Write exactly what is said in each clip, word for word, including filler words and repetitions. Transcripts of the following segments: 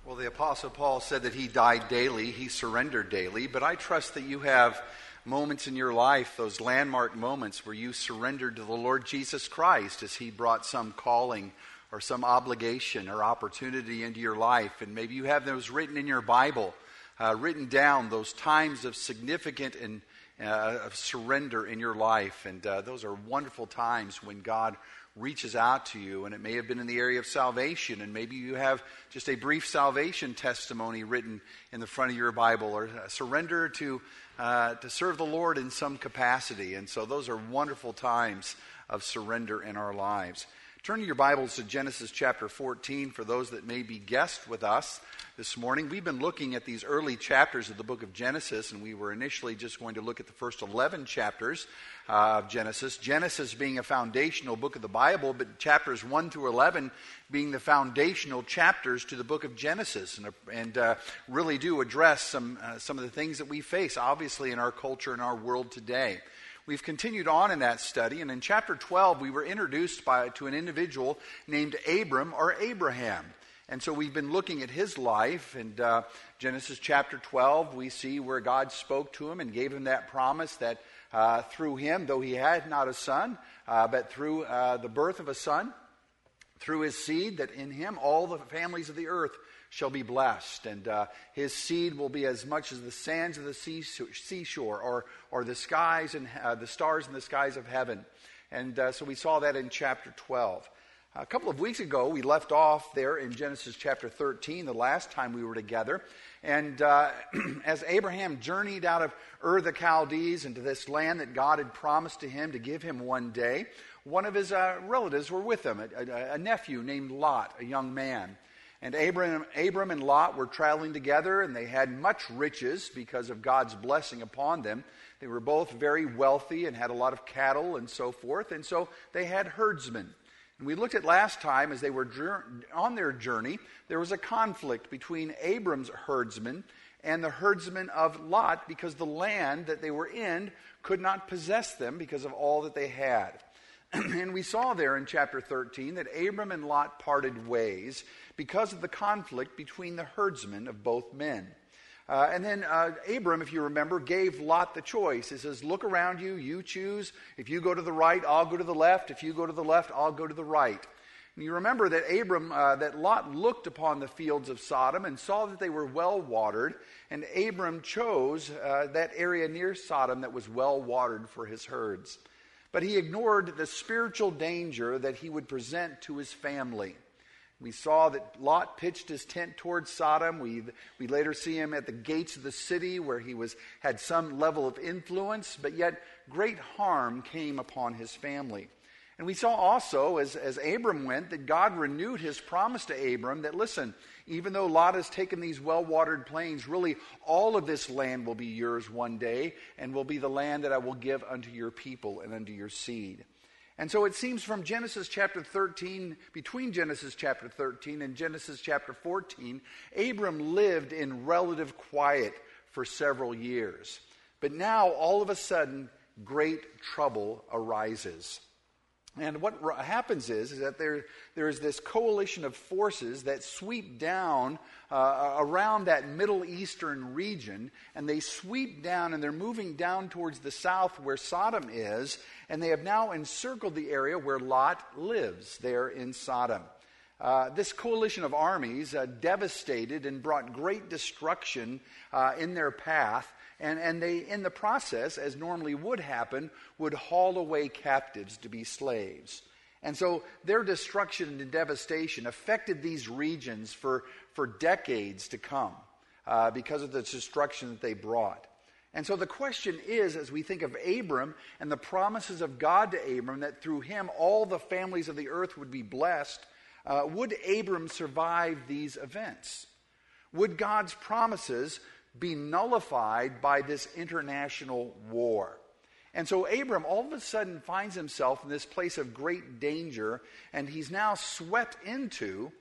Well, the Apostle Paul said that he died daily, he surrendered daily, but I trust that you have moments in your life, those landmark moments where you surrendered to the Lord Jesus Christ as he brought some calling or some obligation or opportunity into your life. And maybe you have those written in your Bible, uh, written down, those times of significant and uh, of surrender in your life. And uh, those are wonderful times when God reaches out to you, and it may have been in the area of salvation, and maybe you have just a brief salvation testimony written in the front of your Bible, or a surrender to uh, to serve the Lord in some capacity. And so those are wonderful times of surrender in our lives. Turn your Bibles to Genesis chapter fourteen for those that may be guests with us this morning. We've been looking at these early chapters of the book of Genesis, and we were initially just going to look at the first eleven chapters uh, of Genesis. Genesis being a foundational book of the Bible, but chapters one through eleven being the foundational chapters to the book of Genesis, and, and uh, really do address some uh, some of the things that we face, obviously, in our culture and our world today. We've continued on in that study, and in chapter twelve, we were introduced by, to an individual named Abram or Abraham. And so we've been looking at his life, and uh, Genesis chapter twelve, we see where God spoke to him and gave him that promise that uh, through him, though he had not a son, uh, but through uh, the birth of a son, through his seed, that in him all the families of the earth shall be blessed, and uh, his seed will be as much as the sands of the sea, seashore, or or the skies and uh, the stars in the skies of heaven. And uh, so we saw that in chapter twelve. A couple of weeks ago, we left off there in Genesis chapter thirteen, the last time we were together. And uh, as Abraham journeyed out of Ur the Chaldees into this land that God had promised to him to give him one day, one of his uh, relatives were with him, a, a, a nephew named Lot, a young man. And Abram, Abram and Lot were traveling together, and they had much riches because of God's blessing upon them. They were both very wealthy and had a lot of cattle and so forth, and so they had herdsmen. And we looked at last time, as they were on their journey, there was a conflict between Abram's herdsmen and the herdsmen of Lot, because the land that they were in could not possess them because of all that they had. And we saw there in chapter thirteen that Abram and Lot parted ways because of the conflict between the herdsmen of both men. Uh, and then uh, Abram, if you remember, gave Lot the choice. He says, look around you, you choose. If you go to the right, I'll go to the left. If you go to the left, I'll go to the right. And you remember that Abram, uh, that Lot looked upon the fields of Sodom and saw that they were well watered, and Abram chose uh, that area near Sodom that was well watered for his herds. But he ignored the spiritual danger that he would present to his family. We saw that Lot pitched his tent towards Sodom. We we later see him at the gates of the city where he was had some level of influence, but yet great harm came upon his family. And we saw also, as, as Abram went, that God renewed his promise to Abram that, listen, even though Lot has taken these well-watered plains, really all of this land will be yours one day, and will be the land that I will give unto your people and unto your seed. And so it seems from Genesis chapter thirteen, between Genesis chapter thirteen and Genesis chapter fourteen, Abram lived in relative quiet for several years. But now, all of a sudden, great trouble arises. And what happens is, is that there, there is this coalition of forces that sweep down uh, around that Middle Eastern region, and they sweep down, and they're moving down towards the south where Sodom is, and they have now encircled the area where Lot lives, there in Sodom. Uh, this coalition of armies uh, devastated and brought great destruction uh, in their path. And, and they, in the process, as normally would happen, would haul away captives to be slaves. And so their destruction and devastation affected these regions for, for decades to come uh, because of the destruction that they brought. And so the question is, as we think of Abram and the promises of God to Abram, that through him all the families of the earth would be blessed, uh, would Abram survive these events? Would God's promises be nullified by this international war? And so Abram all of a sudden finds himself in this place of great danger, and he's now swept into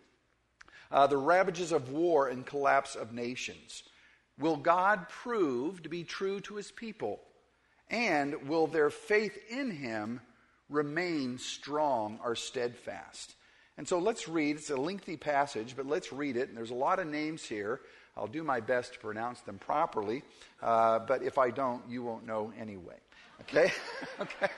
uh, the ravages of war and collapse of nations. Will God prove to be true to his people? And will their faith in him remain strong or steadfast? And so let's read. It's a lengthy passage, but let's read it. And there's a lot of names here. I'll do my best to pronounce them properly, uh, but if I don't, you won't know anyway. Okay? Okay.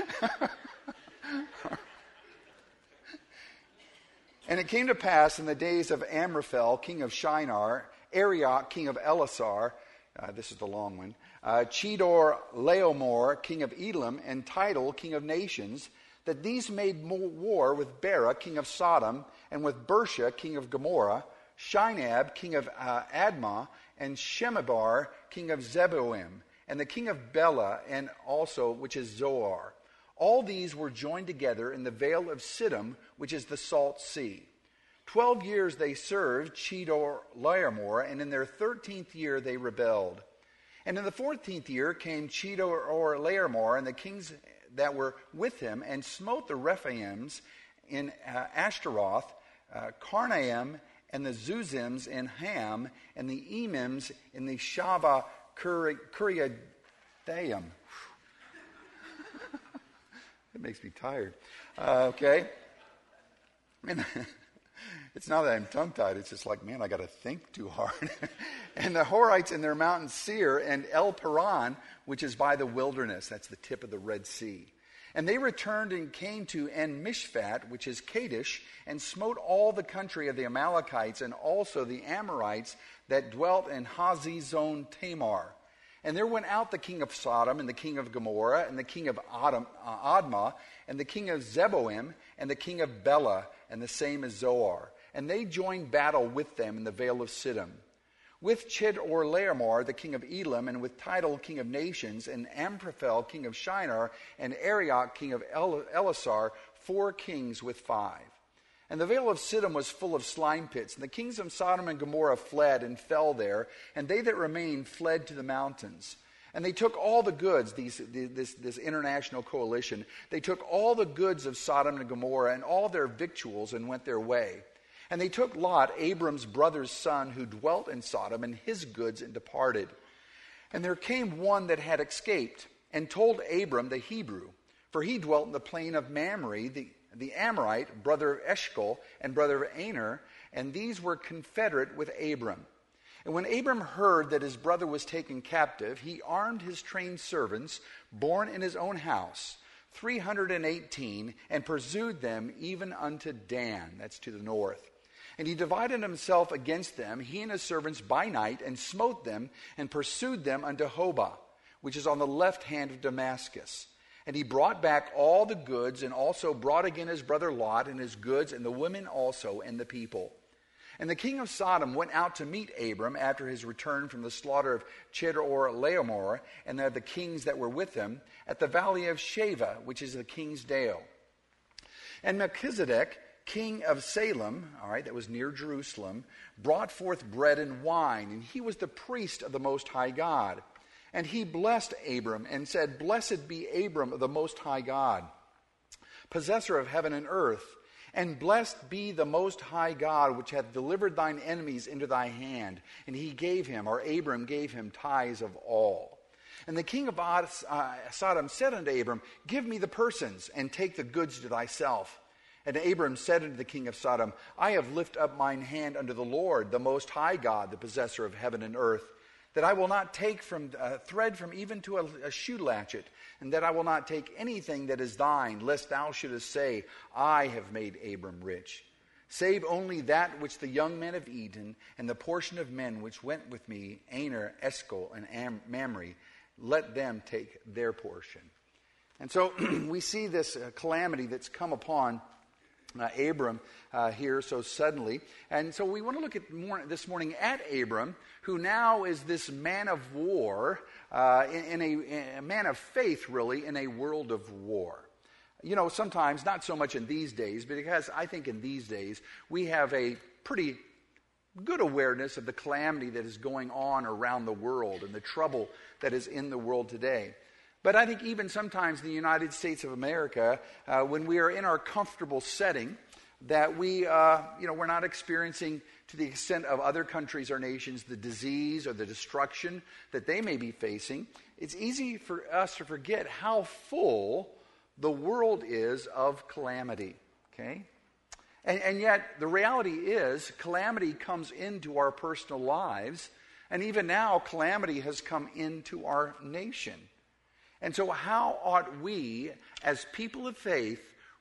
And it came to pass in the days of Amraphel, king of Shinar, Arioch, king of Elasar, uh, this is the long one, uh, Chedor Laomor, king of Elam, and Tidal, king of nations, that these made war with Bera, king of Sodom, and with Bersha, king of Gomorrah, Shinab, king of uh, Admah, and Shemebar, king of Zeboim, and the king of Bela, and also, which is Zoar. All these were joined together in the vale of Siddim, which is the Salt Sea. Twelve years they served Chedor Laomor, and in their thirteenth year they rebelled. And in the fourteenth year came Chedor Laomor and the kings that were with him, and smote the Rephaims in uh, Ashtaroth, uh, Karnaim, and the Zuzims in Ham, and the Emims in the Shava Kuriathaim. It makes me tired. Uh, okay. And it's not that I'm tongue-tied. It's just like, man, I got to think too hard. And the Horites in their mountain Seir, and El Paran, which is by the wilderness. That's the tip of the Red Sea. And they returned and came to En Mishpat, which is Kadesh, and smote all the country of the Amalekites, and also the Amorites that dwelt in Hazezon Tamar. And there went out the king of Sodom, and the king of Gomorrah, and the king of Adam, uh, Admah, and the king of Zeboim, and the king of Bela, and the same as Zoar. And they joined battle with them in the vale of Siddim. With Chedor Laomor, the king of Elam, and with Tidal, king of nations, and Amraphel, king of Shinar, and Arioch, king of El- Elasar, four kings with five. And the vale of Siddim was full of slime pits, and the kings of Sodom and Gomorrah fled and fell there, and they that remained fled to the mountains. And they took all the goods, these, this, this international coalition, they took all the goods of Sodom and Gomorrah and all their victuals and went their way. And they took Lot, Abram's brother's son, who dwelt in Sodom, and his goods, and departed. And there came one that had escaped, and told Abram the Hebrew, for he dwelt in the plain of Mamre, the, the Amorite, brother of Eshcol, and brother of Aner, and these were confederate with Abram. And when Abram heard that his brother was taken captive, he armed his trained servants, born in his own house, three hundred and eighteen, and pursued them even unto Dan, that's to the north. And he divided himself against them, he and his servants, by night, and smote them, and pursued them unto Hobah, which is on the left hand of Damascus. And he brought back all the goods, and also brought again his brother Lot, and his goods, and the women also, and the people. And the king of Sodom went out to meet Abram after his return from the slaughter of Chedor Laomor, and the kings that were with him, at the valley of Sheva, which is the king's dale. And Melchizedek, king of Salem, all right, that was near Jerusalem, brought forth bread and wine, and he was the priest of the Most High God. And he blessed Abram and said, Blessed be Abram of the Most High God, possessor of heaven and earth, and blessed be the Most High God, which hath delivered thine enemies into thy hand. And he gave him, or Abram gave him, tithes of all. And the king of Sodom said unto Abram, Give me the persons, and take the goods to thyself. And Abram said unto the king of Sodom, I have lifted up mine hand unto the Lord, the Most High God, the possessor of heaven and earth, that I will not take from uh, thread from even to a, a shoe latchet, and that I will not take anything that is thine, lest thou shouldest say, I have made Abram rich. Save only that which the young men have eaten, and the portion of men which went with me, Aner, Eshcol, and Am- Mamre, let them take their portion. And so we see this uh, calamity that's come upon Uh, Abram uh, here so suddenly. And so we want to look at more, this morning at Abram, who now is this man of war, uh, in, in, a, in a man of faith, really, in a world of war. You know, sometimes, not so much in these days, but because I think in these days we have a pretty good awareness of the calamity that is going on around the world and the trouble that is in the world today. But I think even sometimes in the United States of America, uh, when we are in our comfortable setting, that we, uh, you know, we're not experiencing to the extent of other countries or nations the disease or the destruction that they may be facing. It's easy for us to forget how full the world is of calamity, okay? And, and yet, the reality is, calamity comes into our personal lives, and even now, calamity has come into our nation. And so how ought we, as people of faith,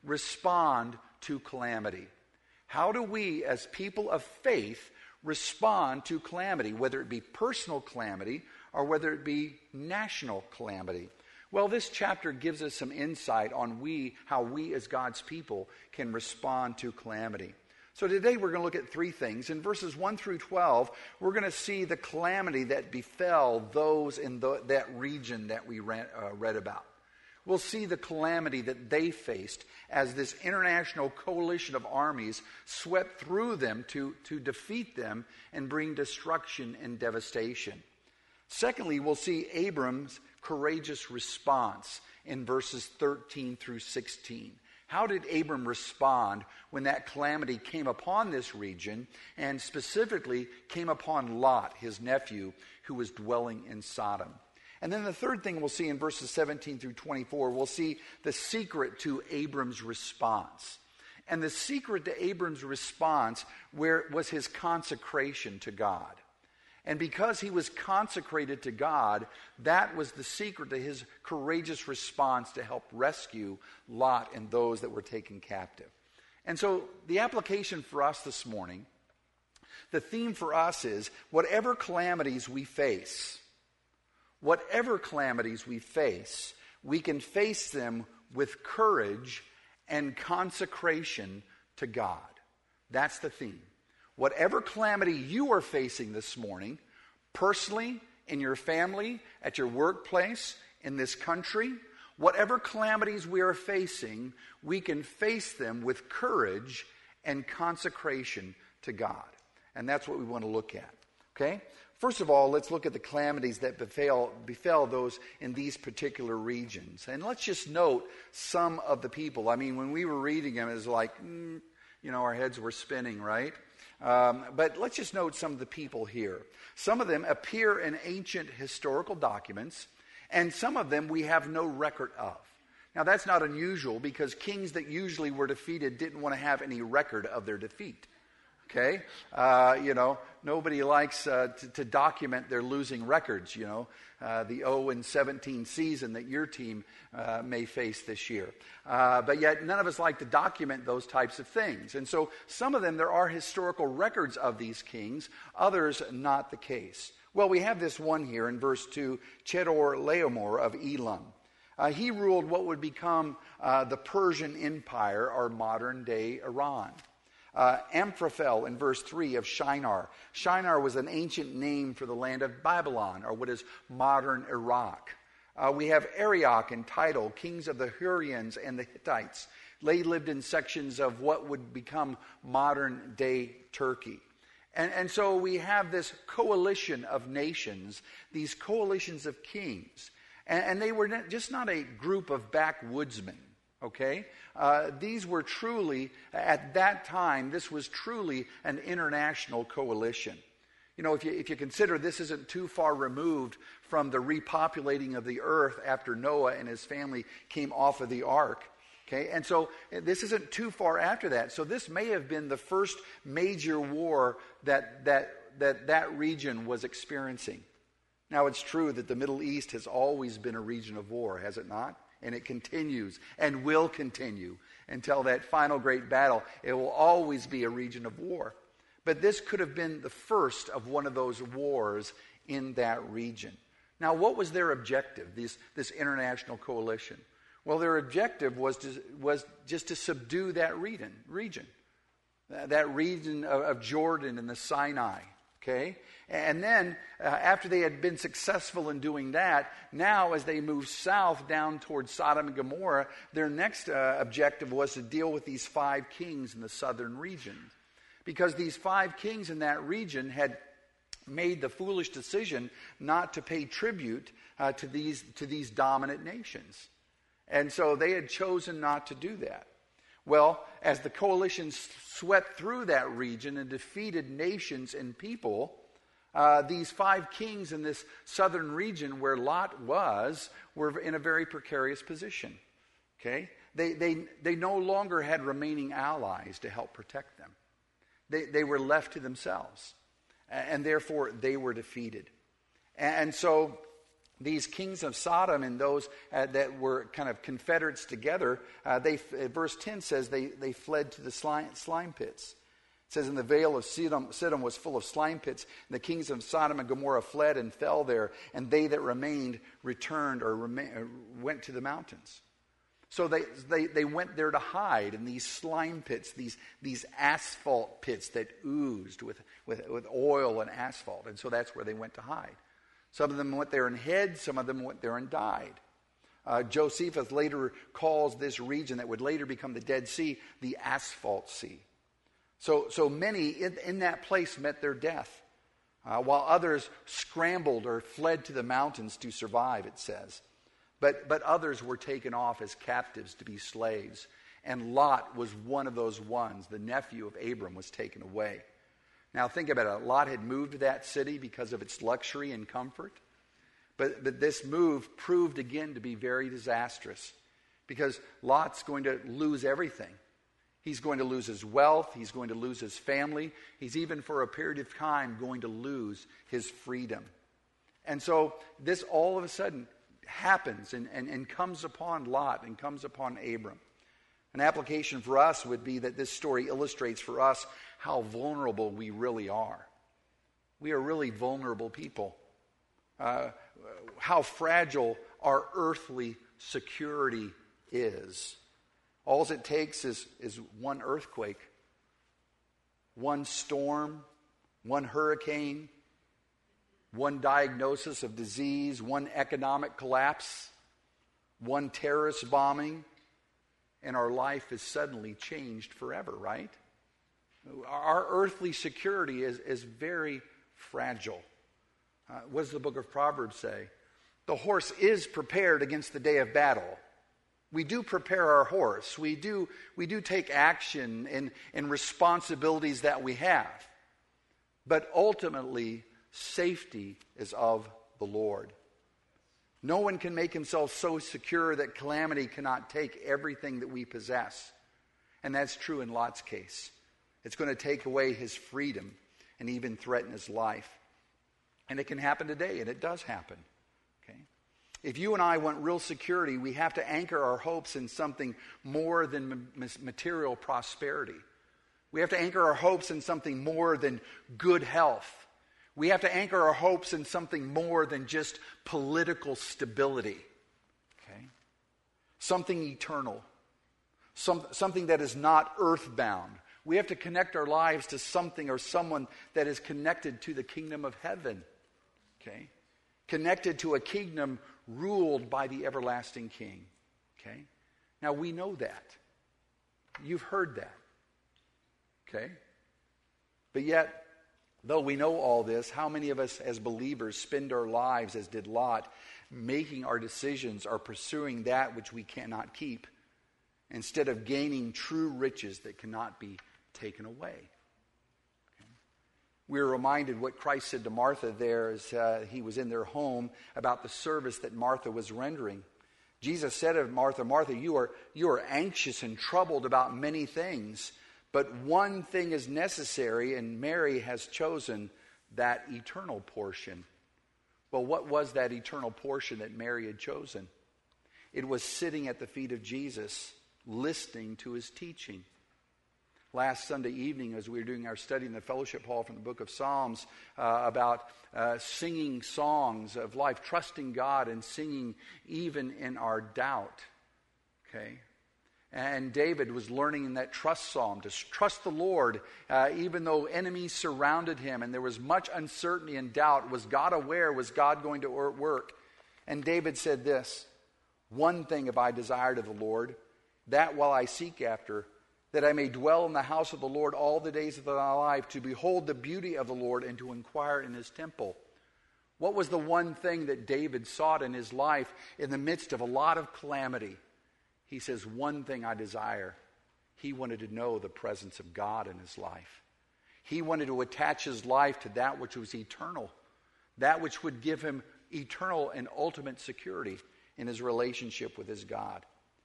respond to calamity? How do we, as people of faith, respond to calamity, whether it be personal calamity or whether it be national calamity? Well, this chapter gives us some insight on we, how we as God's people can respond to calamity. So today we're going to look at three things. In verses one through twelve, we're going to see the calamity that befell those in the, that region that we read, uh, read about. We'll see the calamity that they faced as this international coalition of armies swept through them to, to defeat them and bring destruction and devastation. Secondly, we'll see Abram's courageous response in verses thirteen through sixteen. How did Abram respond when that calamity came upon this region, and specifically came upon Lot, his nephew, who was dwelling in Sodom? And then the third thing we'll see in verses seventeen through twenty-four, we'll see the secret to Abram's response. And the secret to Abram's response where was his consecration to God. And because he was consecrated to God, that was the secret to his courageous response to help rescue Lot and those that were taken captive. And so the application for us this morning, the theme for us is, whatever calamities we face, whatever calamities we face, we can face them with courage and consecration to God. That's the theme. Whatever calamity you are facing this morning, personally, in your family, at your workplace, in this country, whatever calamities we are facing, we can face them with courage and consecration to God. And that's what we want to look at. Okay? First of all, let's look at the calamities that befell, befell those in these particular regions. And let's just note some of the people. I mean, when we were reading them, it was like, mm, you know, our heads were spinning, right? Um, but let's just note some of the people here. Some of them appear in ancient historical documents, and some of them we have no record of. Now, that's not unusual, because kings that usually were defeated didn't want to have any record of their defeat. Okay? Uh, you know, nobody likes uh, to, to document their losing records, you know, uh, the oh and seventeen season that your team uh, may face this year. Uh, but yet none of us like to document those types of things. And so some of them, there are historical records of these kings, others not the case. Well, we have this one here in verse two, Chedorlaomer of Elam. Uh, he ruled what would become uh, the Persian Empire, or modern-day Iran. Uh, Amphraphel in verse three of Shinar. Shinar was an ancient name for the land of Babylon, or what is modern Iraq. Uh, we have Arioch and Tidal, kings of the Hurrians and the Hittites. They lived in sections of what would become modern-day Turkey. And, and so we have this coalition of nations, these coalitions of kings. And, and they were just not a group of backwoodsmen. Okay? Uh, these were truly, at that time, this was truly an international coalition. You know, if you, if you consider this isn't too far removed from the repopulating of the earth after Noah and his family came off of the ark. Okay? And so this isn't too far after that. So this may have been the first major war that that that, that region was experiencing. Now, it's true that the Middle East has always been a region of war, has it not? And it continues and will continue until that final great battle. It will always be a region of war. But this could have been the first of one of those wars in that region. Now, what was their objective, this, this international coalition? Well, their objective was to, was just to subdue that region, region that region of, of Jordan and the Sinai. Okay? And then, uh, after they had been successful in doing that, now as they moved south down towards Sodom and Gomorrah, their next uh, objective was to deal with these five kings in the southern region. Because these five kings in that region had made the foolish decision not to pay tribute uh, to these to these dominant nations. And so they had chosen not to do that. Well, as the coalition swept through that region and defeated nations and people, uh, these five kings in this southern region where Lot was were in a very precarious position. Okay? They, they, they no longer had remaining allies to help protect them. They, they were left to themselves, and therefore they were defeated. And so these kings of Sodom and those uh, that were kind of confederates together, uh, they verse ten says they, they fled to the slime, slime pits. It says, in the vale of Sidon, Sidon was full of slime pits, and the kings of Sodom and Gomorrah fled and fell there, and they that remained returned or remain, uh, went to the mountains. So they, they, they went there to hide in these slime pits, these, these asphalt pits that oozed with, with, with oil and asphalt. And so that's where they went to hide. Some of them went there and hid. Some of them went there and died. Uh, Josephus later calls this region that would later become the Dead Sea the Asphalt Sea. So, so many in, in that place met their death, uh, while others scrambled or fled to the mountains to survive, it says. But, but others were taken off as captives to be slaves. And Lot was one of those ones. The nephew of Abram was taken away. Now think about it. Lot had moved to that city because of its luxury and comfort. But, but this move proved again to be very disastrous, because Lot's going to lose everything. He's going to lose his wealth. He's going to lose his family. He's even for a period of time going to lose his freedom. And so this all of a sudden happens and, and, and comes upon Lot and comes upon Abram. An application for us would be that this story illustrates for us how vulnerable we really are. We are really vulnerable people. Uh, how fragile our earthly security is. All it takes is, is one earthquake, one storm, one hurricane, one diagnosis of disease, one economic collapse, one terrorist bombing, and our life is suddenly changed forever, right? Our earthly security is, is very fragile. Uh, what does the book of Proverbs say? The horse is prepared against the day of battle. We do prepare our horse. We do, we do take action in, in responsibilities that we have. But ultimately, safety is of the Lord. No one can make himself so secure that calamity cannot take everything that we possess. And that's true in Lot's case. It's going to take away his freedom and even threaten his life. And it can happen today, and it does happen. Okay? If you and I want real security, we have to anchor our hopes in something more than material prosperity. We have to anchor our hopes in something more than good health. We have to anchor our hopes in something more than just political stability. Okay? Something eternal. Some, something that is not earthbound. We have to connect our lives to something or someone that is connected to the kingdom of heaven. Okay? Connected to a kingdom ruled by the everlasting King. Okay? Now we know that. You've heard that. Okay? But yet, though we know all this, how many of us as believers spend our lives, as did Lot, making our decisions or pursuing that which we cannot keep, instead of gaining true riches that cannot be taken away? Okay. We're reminded what Christ said to Martha there as uh, he was in their home about the service that Martha was rendering. Jesus said of Martha, Martha, you are, you are anxious and troubled about many things, but one thing is necessary, and Mary has chosen that eternal portion. Well, what was that eternal portion that Mary had chosen? It was sitting at the feet of Jesus, listening to his teaching. Last Sunday evening, as we were doing our study in the fellowship hall from the book of Psalms uh, about uh, singing songs of life, trusting God and singing even in our doubt. Okay? And David was learning in that trust psalm to trust the Lord uh, even though enemies surrounded him and there was much uncertainty and doubt. Was God aware? Was God going to work? And David said this, one thing have I desired of the Lord, that while I seek after, that I may dwell in the house of the Lord all the days of my life, to behold the beauty of the Lord and to inquire in his temple. What was the one thing that David sought in his life in the midst of a lot of calamity? He says, one thing I desire. He wanted to know the presence of God in his life. He wanted to attach his life to that which was eternal, that which would give him eternal and ultimate security in his relationship with his God.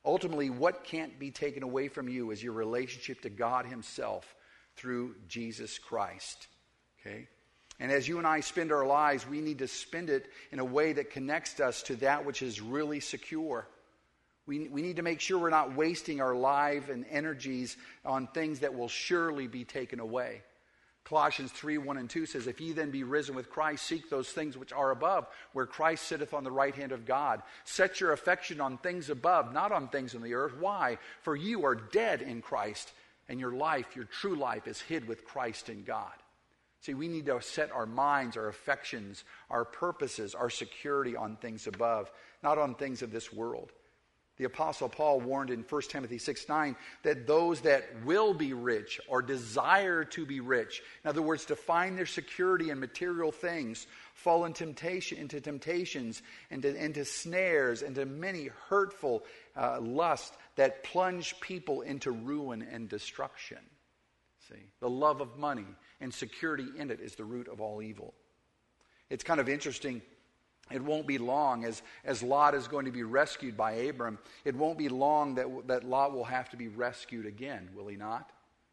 Ultimately, what can't be taken away from you is your relationship to God himself through Jesus Christ. Okay? And as you and I spend our lives, we need to spend it in a way that connects us to that which is really secure. We, we need to make sure we're not wasting our life and energies on things that will surely be taken away. Colossians three, one and two says, if ye then be risen with Christ, seek those things which are above, where Christ sitteth on the right hand of God. Set your affection on things above, not on things on the earth. Why? For you are dead in Christ, and your life, your true life, is hid with Christ in God. See, we need to set our minds, our affections, our purposes, our security on things above, not on things of this world. The Apostle Paul warned in First Timothy six nine that those that will be rich or desire to be rich, in other words, to find their security in material things, fall in temptation, into temptations, into, into snares, into many hurtful uh, lusts that plunge people into ruin and destruction. See, the love of money and security in it is the root of all evil. It's kind of interesting. It won't be long, as, as Lot is going to be rescued by Abram, it won't be long that, that Lot will have to be rescued again, will he not?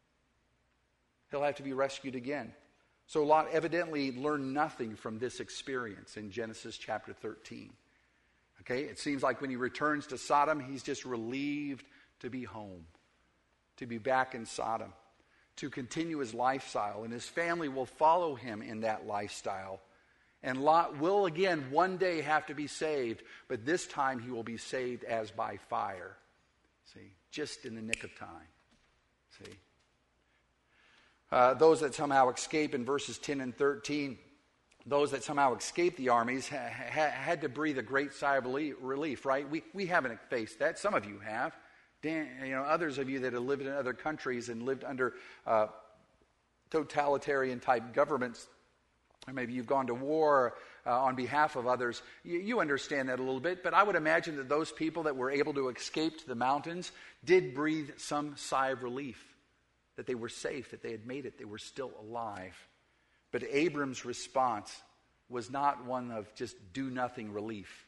He'll have to be rescued again. So Lot evidently learned nothing from this experience in Genesis chapter thirteen. Okay, it seems like when he returns to Sodom, he's just relieved to be home, to be back in Sodom, to continue his lifestyle, and his family will follow him in that lifestyle. And Lot will again one day have to be saved, but this time he will be saved as by fire. See, just in the nick of time. See. Uh, those that somehow escape in verses ten and thirteen, those that somehow escape the armies ha- ha- had to breathe a great sigh of relief, right? We, we haven't faced that. Some of you have. Dan, you know, others of you that have lived in other countries and lived under uh, totalitarian type governments, or maybe you've gone to war uh, on behalf of others, you, you understand that a little bit. But I would imagine that those people that were able to escape to the mountains did breathe some sigh of relief, that they were safe, that they had made it, they were still alive. But Abram's response was not one of just do-nothing relief.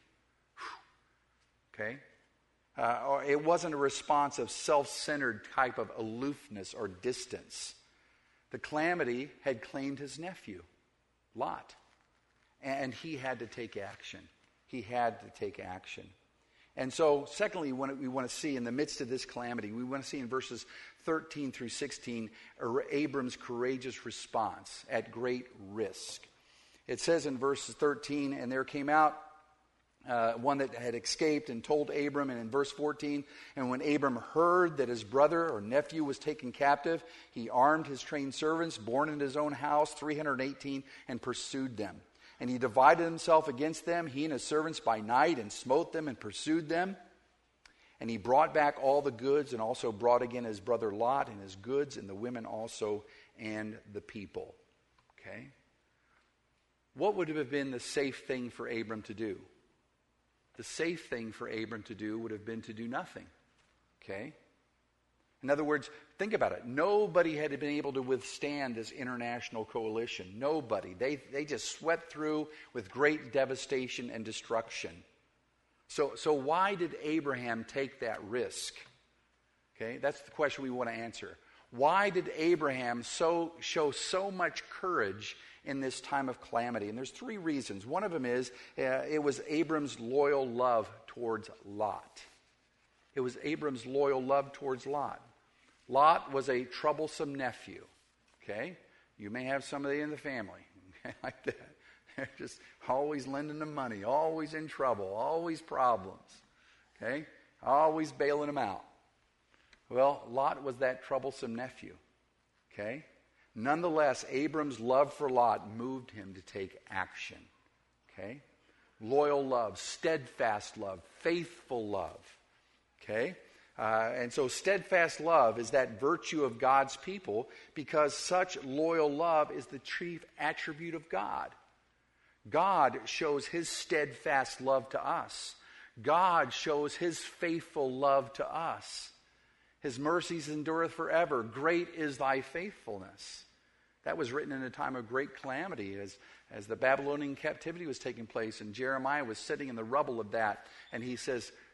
Whew. Okay? Uh, or it wasn't a response of self-centered type of aloofness or distance. The calamity had claimed his nephew, Lot. And he had to take action. He had to take action. And so, secondly, what we want to see in the midst of this calamity, we want to see in verses thirteen through sixteen, Abram's courageous response at great risk. It says in verse thirteen, and there came out uh, one that had escaped and told Abram, and in verse fourteen, and when Abram heard that his brother or nephew was taken captive, he armed his trained servants, born in his own house, three hundred eighteen, and pursued them. And he divided himself against them, he and his servants, by night, and smote them and pursued them. And he brought back all the goods, and also brought again his brother Lot and his goods, and the women also, and the people. Okay? What would have been the safe thing for Abram to do? The safe thing for Abram to do would have been to do nothing. Okay? In other words, think about it. Nobody had been able to withstand this international coalition. Nobody. They, they just swept through with great devastation and destruction. So, so why did Abraham take that risk? Okay, that's the question we want to answer. Why did Abraham so show so much courage in this time of calamity? And there's three reasons. One of them is uh, it was Abram's loyal love towards Lot. It was Abram's loyal love towards Lot. Lot was a troublesome nephew. Okay? You may have somebody in the family like that. They're just always lending them money, always in trouble, always problems. Okay? Always bailing them out. Well, Lot was that troublesome nephew. Okay? Nonetheless, Abram's love for Lot moved him to take action. Okay? Loyal love, steadfast love, faithful love. Okay? Uh, and so steadfast love is that virtue of God's people, because such loyal love is the chief attribute of God. God shows his steadfast love to us. God shows his faithful love to us. His mercies endureth forever. Great is thy faithfulness. That was written in a time of great calamity as, as the Babylonian captivity was taking place, and Jeremiah was sitting in the rubble of that, and he says,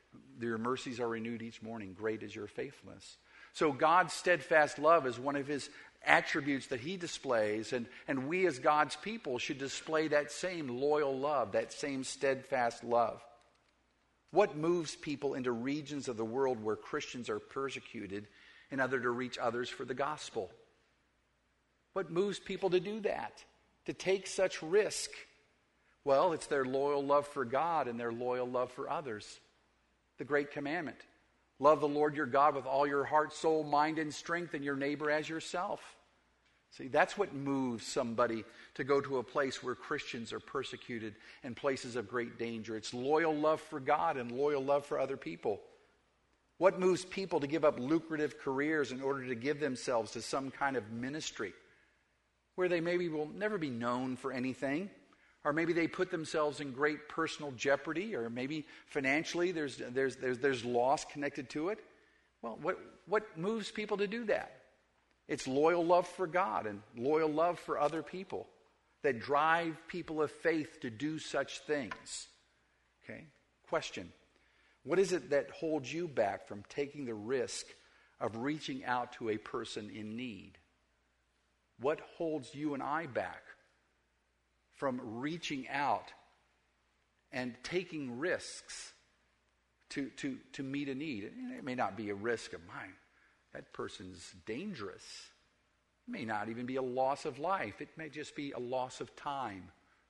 Your mercies are renewed each morning. Great is your faithfulness. So God's steadfast love is one of his attributes that he displays, and, and we as God's people should display that same loyal love, that same steadfast love. What moves people into regions of the world where Christians are persecuted in order to reach others for the gospel? What moves people to do that, to take such risk? Well, it's their loyal love for God and their loyal love for others. The great commandment. Love the Lord your God with all your heart, soul, mind, and strength, and your neighbor as yourself. See, that's what moves somebody to go to a place where Christians are persecuted and places of great danger. It's loyal love for God and loyal love for other people. What moves people to give up lucrative careers in order to give themselves to some kind of ministry where they maybe will never be known for anything? Or maybe they put themselves in great personal jeopardy, or maybe financially there's there's there's there's loss connected to it. Well, what what moves people to do that? It's loyal love for God and loyal love for other people that drive people of faith to do such things. Okay? Question. What is it that holds you back from taking the risk of reaching out to a person in need? What holds you and I back from reaching out and taking risks to, to, to meet a need? It may not be a risk of mine. That person's dangerous. It may not even be a loss of life. It may just be a loss of time.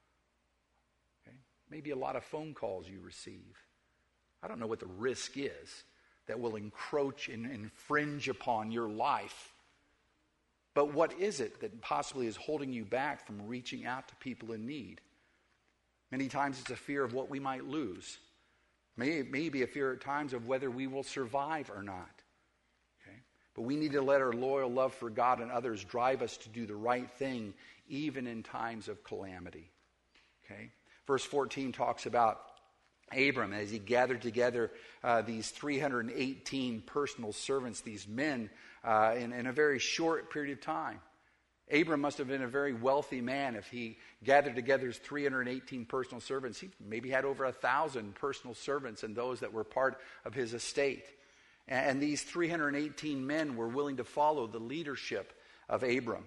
Okay? Maybe a lot of phone calls you receive. I don't know what the risk is that will encroach and infringe upon your life. But what is it that possibly is holding you back from reaching out to people in need? Many times it's a fear of what we might lose. May, may be a fear at times of whether we will survive or not. Okay? But we need to let our loyal love for God and others drive us to do the right thing, even in times of calamity. Okay? Verse fourteen talks about Abram as he gathered together uh, these three hundred eighteen personal servants, these men, uh, in, in a very short period of time. Abram must have been a very wealthy man if he gathered together his three hundred eighteen personal servants. He maybe had over a thousand personal servants and those that were part of his estate. And, and these three hundred eighteen men were willing to follow the leadership of Abram.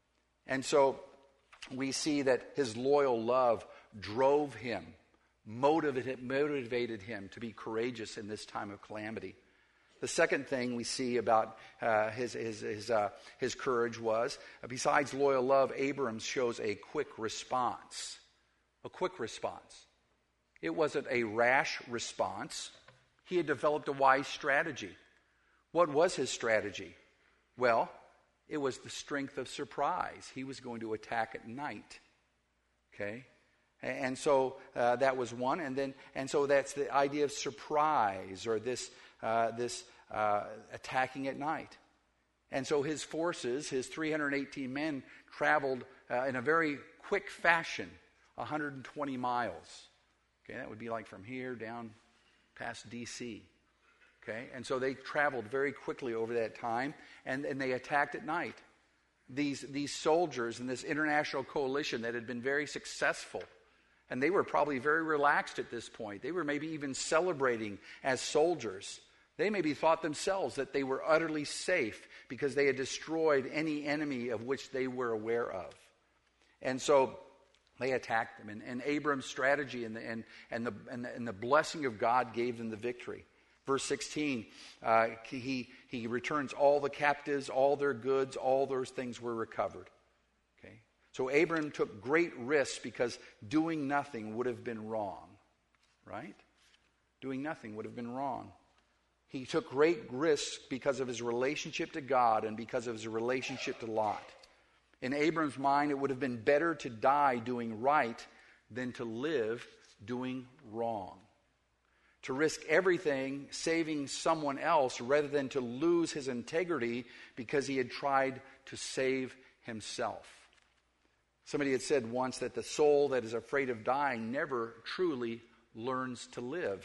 And so we see that his loyal love drove him, motivated, motivated him to be courageous in this time of calamity. The second thing we see about uh, his his his, uh, his courage was, uh, besides loyal love, Abram shows a quick response. A quick response. It wasn't a rash response. He had developed a wise strategy. What was his strategy? Well, it was the strength of surprise. He was going to attack at night. Okay? And so uh, that was one, and then and so that's the idea of surprise, or this uh, this uh, attacking at night. And so his forces, his three hundred eighteen men, traveled uh, in a very quick fashion, one hundred twenty miles. Okay, that would be like from here down past D C. Okay, and so they traveled very quickly over that time, and, and they attacked at night. These these soldiers in this international coalition that had been very successful. And they were probably very relaxed at this point. They were maybe even celebrating as soldiers. They maybe thought themselves that they were utterly safe because they had destroyed any enemy of which they were aware of. And so they attacked them. And, and Abram's strategy and the, and, and, the, and, the, and the blessing of God gave them the victory. Verse sixteen, uh, he, he returns all the captives, all their goods, all those things were recovered. So Abram took great risks because doing nothing would have been wrong, right? Doing nothing would have been wrong. He took great risks because of his relationship to God and because of his relationship to Lot. In Abram's mind, it would have been better to die doing right than to live doing wrong. To risk everything saving someone else rather than to lose his integrity because he had tried to save himself. Somebody had said once that the soul that is afraid of dying never truly learns to live.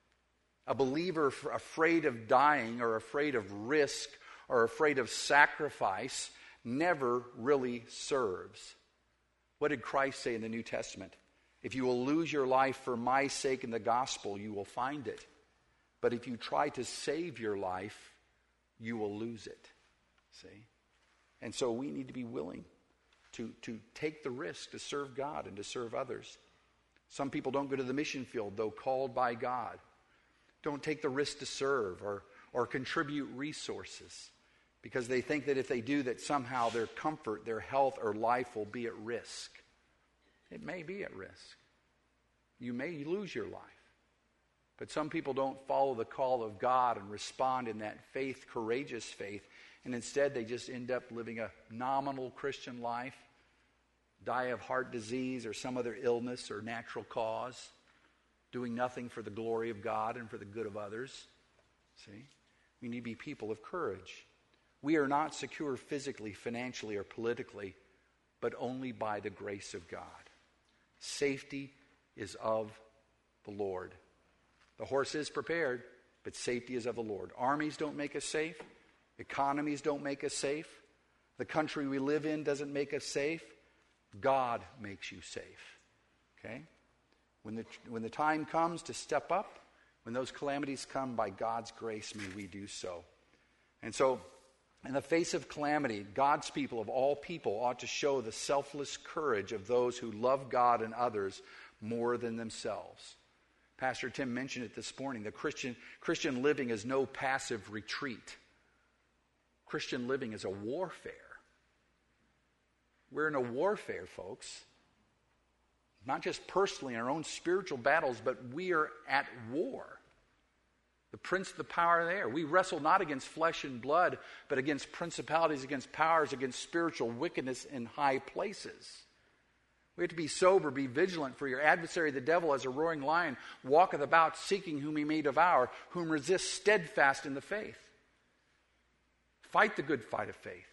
A believer afraid of dying or afraid of risk or afraid of sacrifice never really serves. What did Christ say in the New Testament? If you will lose your life for my sake in the gospel, you will find it. But if you try to save your life, you will lose it. See? And so we need to be willing to, to take the risk to serve God and to serve others. Some people don't go to the mission field, though called by God. Don't take the risk to serve or, or contribute resources because they think that if they do that somehow their comfort, their health, or life will be at risk. It may be at risk. You may lose your life. But some people don't follow the call of God and respond in that faith, courageous faith, and instead they just end up living a nominal Christian life, die of heart disease or some other illness or natural cause, doing nothing for the glory of God and for the good of others. See? We need to be people of courage. We are not secure physically, financially, or politically, but only by the grace of God. Safety is of the Lord. The horse is prepared, but safety is of the Lord. Armies don't make us safe. Economies don't make us safe. The country we live in doesn't make us safe. God makes you safe. Okay? When the, when the time comes to step up, when those calamities come, by God's grace may we do so. And so, in the face of calamity, God's people of all people ought to show the selfless courage of those who love God and others more than themselves. Pastor Tim mentioned it this morning. The Christian, Christian living is no passive retreat. Christian living is a warfare. We're in a warfare, folks. Not just personally in our own spiritual battles, but we are at war. The prince of the power of the air. We wrestle not against flesh and blood, but against principalities, against powers, against spiritual wickedness in high places. We have to be sober, be vigilant, for your adversary, the devil, as a roaring lion, walketh about seeking whom he may devour, whom resist steadfast in the faith. Fight the good fight of faith.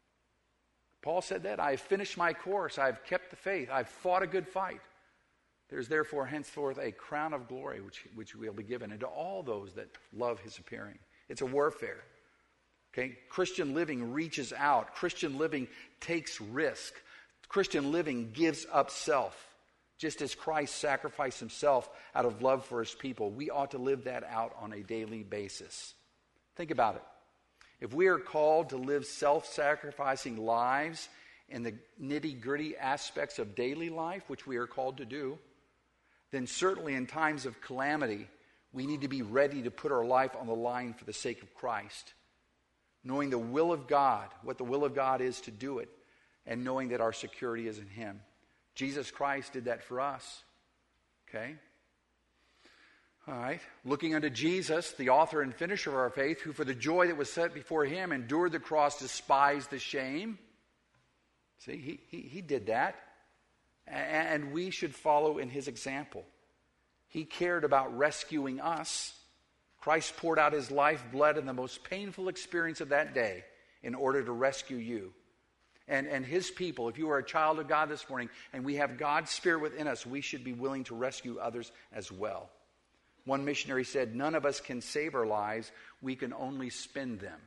Paul said that, I have finished my course, I have kept the faith, I have fought a good fight. There is therefore henceforth a crown of glory which, which will be given unto all those that love his appearing. It's a warfare. Okay? Christian living reaches out. Christian living takes risk. Christian living gives up self. Just as Christ sacrificed himself out of love for his people, we ought to live that out on a daily basis. Think about it. If we are called to live self-sacrificing lives in the nitty-gritty aspects of daily life, which we are called to do, then certainly in times of calamity, we need to be ready to put our life on the line for the sake of Christ, knowing the will of God, what the will of God is to do it, and knowing that our security is in him. Jesus Christ did that for us. Okay? All right. Looking unto Jesus, the author and finisher of our faith, who for the joy that was set before him endured the cross, despised the shame. See, he, he, he did that. And we should follow in his example. He cared about rescuing us. Christ poured out his lifeblood in the most painful experience of that day in order to rescue you. And, and his people, if you are a child of God this morning and we have God's Spirit within us, we should be willing to rescue others as well. One missionary said, none of us can save our lives, we can only spend them.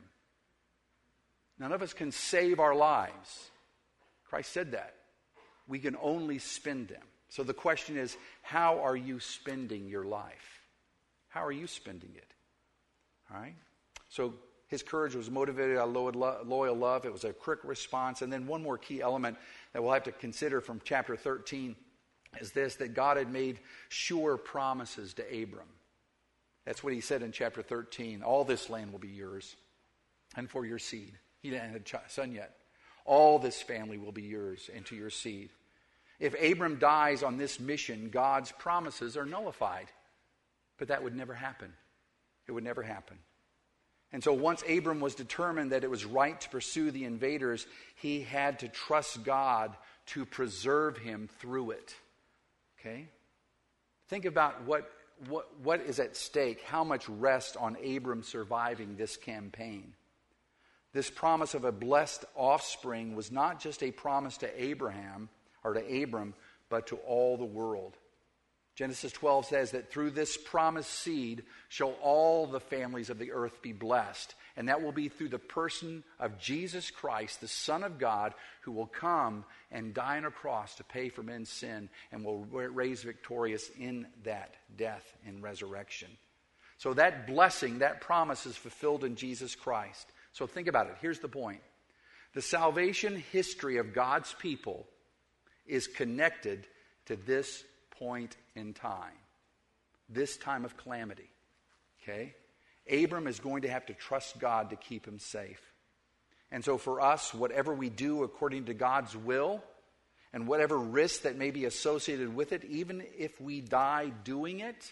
None of us can save our lives. Christ said that. We can only spend them. So the question is, how are you spending your life? How are you spending it? All right? So his courage was motivated by loyal love. It was a quick response. And then one more key element that we'll have to consider from chapter thirteen is this, that God had made sure promises to Abram. That's what he said in chapter thirteen. All this land will be yours and for your seed. He didn't have a son yet. All this family will be yours and to your seed. If Abram dies on this mission, God's promises are nullified. But that would never happen. It would never happen. And so once Abram was determined that it was right to pursue the invaders, he had to trust God to preserve him through it. Okay? Think about what, what, what is at stake, how much rests on Abram surviving this campaign. This promise of a blessed offspring was not just a promise to Abraham or to Abram, but to all the world. Genesis twelve says that through this promised seed shall all the families of the earth be blessed. And that will be through the person of Jesus Christ, the Son of God, who will come and die on a cross to pay for men's sin and will raise victorious in that death and resurrection. So that blessing, that promise is fulfilled in Jesus Christ. So think about it. Here's the point. The salvation history of God's people is connected to this point in time. This time of calamity. Okay? Abram is going to have to trust God to keep him safe. And so for us, whatever we do according to God's will, and whatever risk that may be associated with it, even if we die doing it,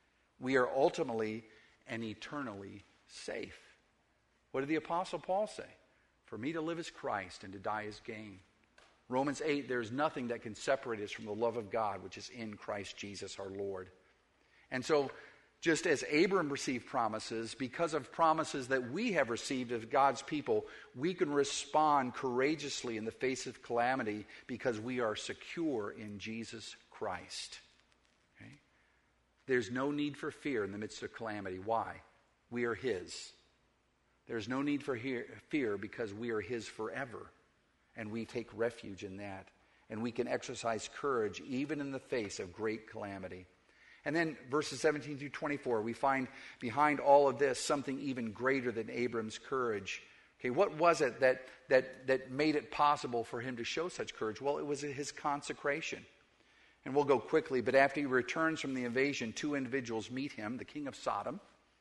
we are ultimately and eternally safe. What did the Apostle Paul say? For me to live is Christ and to die is gain. Romans eight, there is nothing that can separate us from the love of God, which is in Christ Jesus our Lord. And so, just as Abram received promises, because of promises that we have received of God's people, we can respond courageously in the face of calamity because we are secure in Jesus Christ. Okay? There's no need for fear in the midst of calamity. Why? We are His. There's no need for he- fear because we are His forever. And we take refuge in that. And we can exercise courage even in the face of great calamity. And then verses seventeen through twenty-four, we find behind all of this something even greater than Abram's courage. Okay, what was it that, that, that made it possible for him to show such courage? Well, it was his consecration. And we'll go quickly, but after he returns from the invasion, two individuals meet him, the king of Sodom,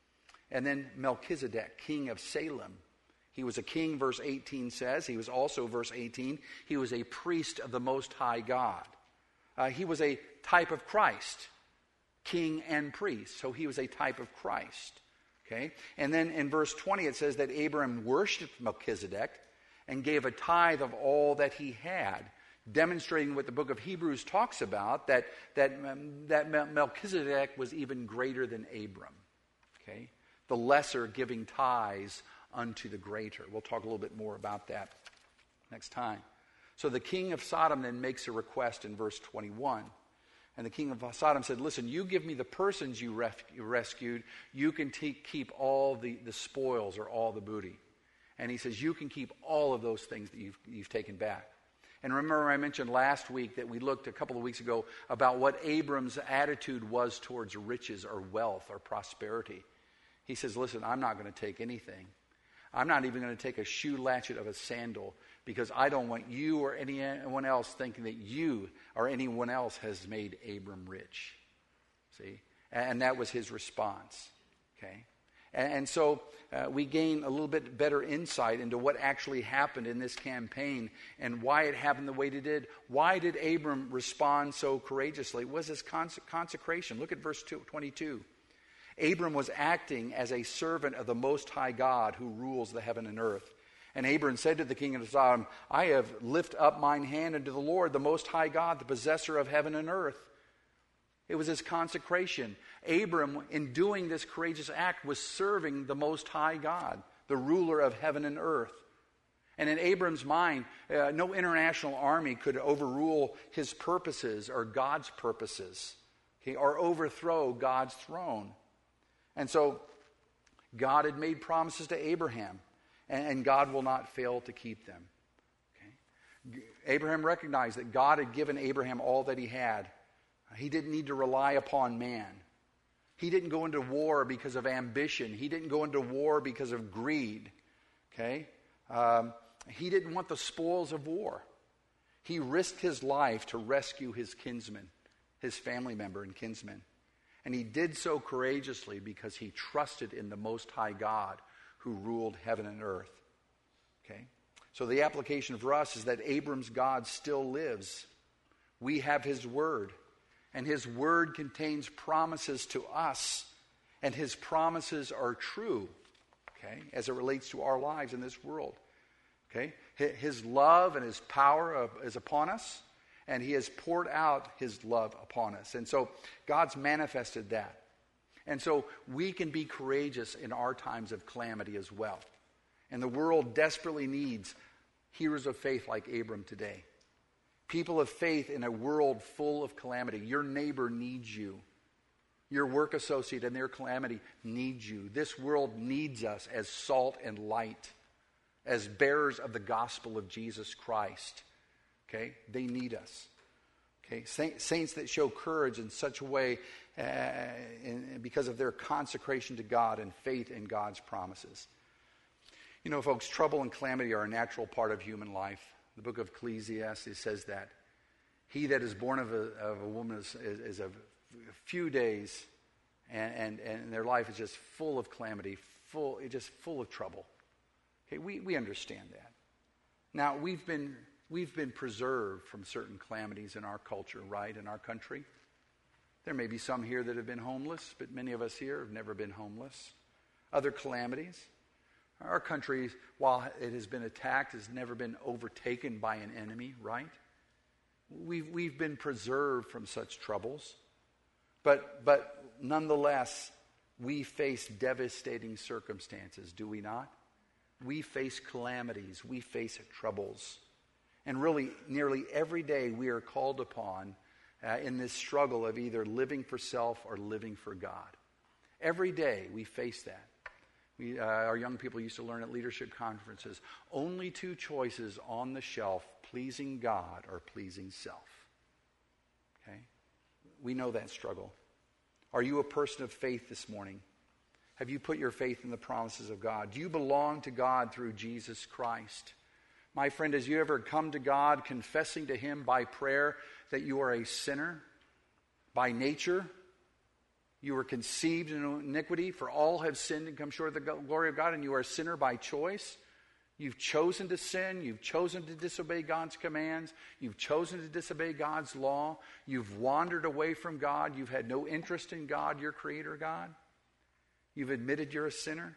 and then Melchizedek, king of Salem. He was a king, verse eighteen says. He was also, verse eighteen, he was a priest of the Most High God. Uh, he was a type of Christ. King and priest. So he was a type of Christ. Okay? And then in verse twenty it says that Abraham worshipped Melchizedek and gave a tithe of all that he had, demonstrating what the book of Hebrews talks about, that, that, um, that Melchizedek was even greater than Abram. Okay? The lesser giving tithes unto the greater. We'll talk a little bit more about that next time. So the king of Sodom then makes a request in verse twenty-one. And the king of Sodom said, listen, you give me the persons you, ref- you rescued. You can t- keep all the, the spoils or all the booty. And he says, you can keep all of those things that you've, you've taken back. And remember I mentioned last week that we looked a couple of weeks ago about what Abram's attitude was towards riches or wealth or prosperity. He says, listen, I'm not going to take anything. I'm not even going to take a shoe latchet of a sandal because I don't want you or anyone else thinking that you or anyone else has made Abram rich. See? And that was his response. Okay? And, and so uh, we gain a little bit better insight into what actually happened in this campaign and why it happened the way it did. Why did Abram respond so courageously? It was his cons- consecration. Look at verse two, twenty-two. Abram was acting as a servant of the Most High God who rules the heaven and earth. And Abram said to the king of Sodom, I have lifted up mine hand unto the Lord, the Most High God, the possessor of heaven and earth. It was his consecration. Abram, in doing this courageous act, was serving the Most High God, the ruler of heaven and earth. And in Abram's mind, uh, no international army could overrule his purposes or God's purposes, okay, or overthrow God's throne. And so God had made promises to Abraham, and, and God will not fail to keep them. Okay? Abraham recognized that God had given Abraham all that he had. He didn't need to rely upon man. He didn't go into war because of ambition. He didn't go into war because of greed. Okay? Um, he didn't want the spoils of war. He risked his life to rescue his kinsman, his family member and kinsman. And he did so courageously because he trusted in the Most High God who ruled heaven and earth. Okay? So the application for us is that Abram's God still lives. We have his word. And his word contains promises to us. And his promises are true. Okay? As it relates to our lives in this world. Okay? His love and his power is upon us. And he has poured out his love upon us. And so God's manifested that. And so we can be courageous in our times of calamity as well. And the world desperately needs heroes of faith like Abram today. People of faith in a world full of calamity. Your neighbor needs you. Your work associate in their calamity needs you. This world needs us as salt and light, as bearers of the gospel of Jesus Christ. Okay? They need us. Okay? Saints that show courage in such a way uh, and because of their consecration to God and faith in God's promises. You know, folks, trouble and calamity are a natural part of human life. The book of Ecclesiastes says that. He that is born of a, of a woman is, is, is a few days, and, and, and their life is just full of calamity, full, just full of trouble. Okay, we, we understand that. Now, we've been, we've been preserved from certain calamities in our culture, right, in our country. There may be some here that have been homeless, but many of us here have never been homeless. Other calamities. Our country, while it has been attacked, has never been overtaken by an enemy, right? We've, we've been preserved from such troubles. But, but nonetheless, we face devastating circumstances, do we not? We face calamities. We face troubles. And really, nearly every day we are called upon uh, in this struggle of either living for self or living for God. Every day we face that. We, uh, our young people used to learn at leadership conferences, only two choices on the shelf, pleasing God or pleasing self. Okay? We know that struggle. Are you a person of faith this morning? Have you put your faith in the promises of God? Do you belong to God through Jesus Christ? My friend, has you ever come to God confessing to Him by prayer that you are a sinner by nature? You were conceived in iniquity, for all have sinned and come short of the glory of God, and you are a sinner by choice. You've chosen to sin. You've chosen to disobey God's commands. You've chosen to disobey God's law. You've wandered away from God. You've had no interest in God, your Creator God. You've admitted you're a sinner.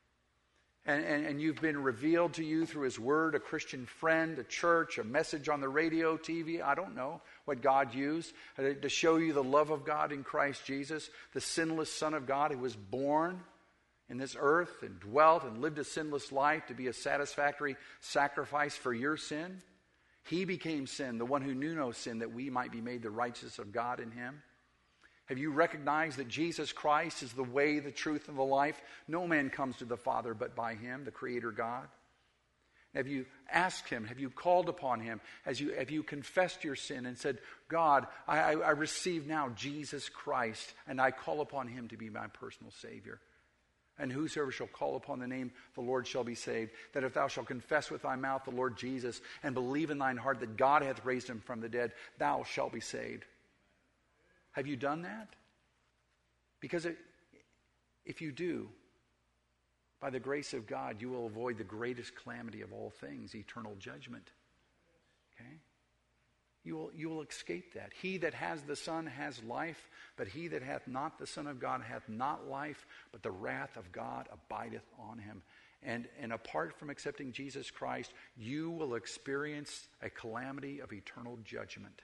And, and, and you've been revealed to you through His Word, a Christian friend, a church, a message on the radio, T V. I don't know what God used to show you the love of God in Christ Jesus, the sinless Son of God who was born in this earth and dwelt and lived a sinless life to be a satisfactory sacrifice for your sin. He became sin, the one who knew no sin, that we might be made the righteousness of God in Him. Have you recognized that Jesus Christ is the way, the truth, and the life? No man comes to the Father but by Him, the Creator God. Have you asked Him? Have you called upon Him? Has you, have you confessed your sin and said, God, I, I, I receive now Jesus Christ, and I call upon Him to be my personal Savior. And whosoever shall call upon the name of the Lord shall be saved. That if thou shalt confess with thy mouth the Lord Jesus, and believe in thine heart that God hath raised Him from the dead, thou shalt be saved. Have you done that? Because it, if you do, by the grace of God, you will avoid the greatest calamity of all things, eternal judgment. Okay? You will, you will escape that. He that has the Son has life, but he that hath not the Son of God hath not life, but the wrath of God abideth on him. And, and apart from accepting Jesus Christ, you will experience a calamity of eternal judgment.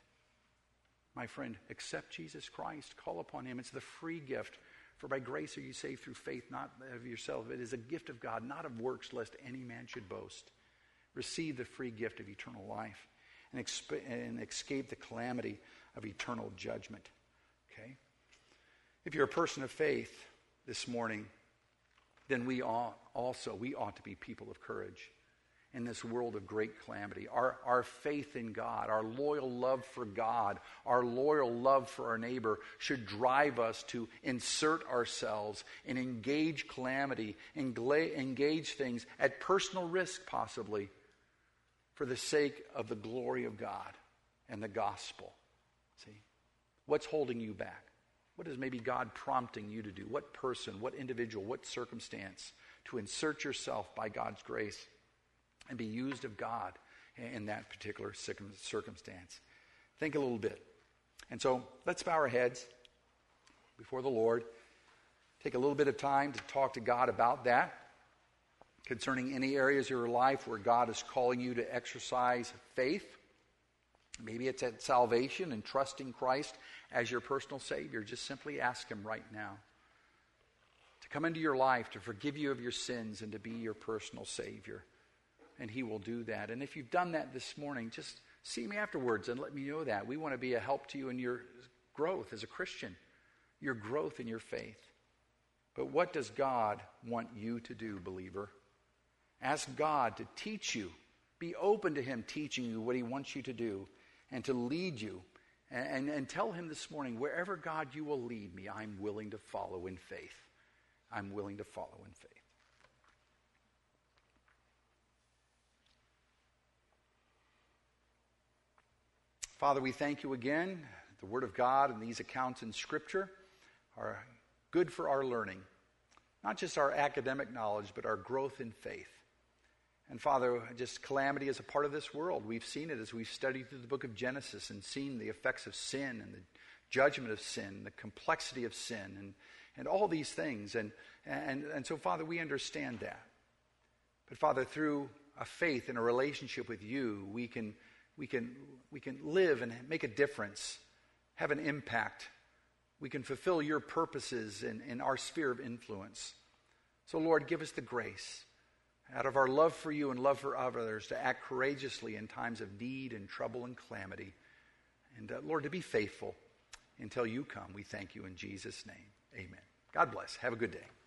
My friend, accept Jesus Christ. Call upon Him. It's the free gift. For by grace are you saved through faith, not of yourself. It is a gift of God, not of works, lest any man should boast. Receive the free gift of eternal life and, exp- and escape the calamity of eternal judgment. Okay? If you're a person of faith this morning, then we ought also, we ought to be people of courage in this world of great calamity. Our, our faith in God, our loyal love for God, our loyal love for our neighbor should drive us to insert ourselves and engage calamity, engage things at personal risk possibly for the sake of the glory of God and the gospel. See? What's holding you back? What is maybe God prompting you to do? What person, what individual, what circumstance to insert yourself by God's grace and be used of God in that particular circumstance? Think a little bit. And so let's bow our heads before the Lord. Take a little bit of time to talk to God about that, concerning any areas of your life where God is calling you to exercise faith. Maybe it's at salvation and trusting Christ as your personal Savior. Just simply ask Him right now to come into your life, to forgive you of your sins, and to be your personal Savior. And He will do that. And if you've done that this morning, just see me afterwards and let me know that. We want to be a help to you in your growth as a Christian, your growth in your faith. But what does God want you to do, believer? Ask God to teach you. Be open to Him teaching you what He wants you to do and to lead you And, and, and tell him this morning, wherever, God, you will lead me, I'm willing to follow in faith. I'm willing to follow in faith. Father, we thank you again. The Word of God and these accounts in Scripture are good for our learning. Not just our academic knowledge, but our growth in faith. And Father, just calamity is a part of this world. We've seen it as we've studied through the book of Genesis and seen the effects of sin and the judgment of sin, the complexity of sin, and, and all these things. And, and, and so, Father, we understand that. But Father, through a faith and a relationship with you, we can We can, we can live and make a difference, have an impact. We can fulfill your purposes in, in our sphere of influence. So, Lord, give us the grace, out of our love for you and love for others, to act courageously in times of need and trouble and calamity. And, uh, Lord, to be faithful until you come. We thank you in Jesus' name. Amen. God bless. Have a good day.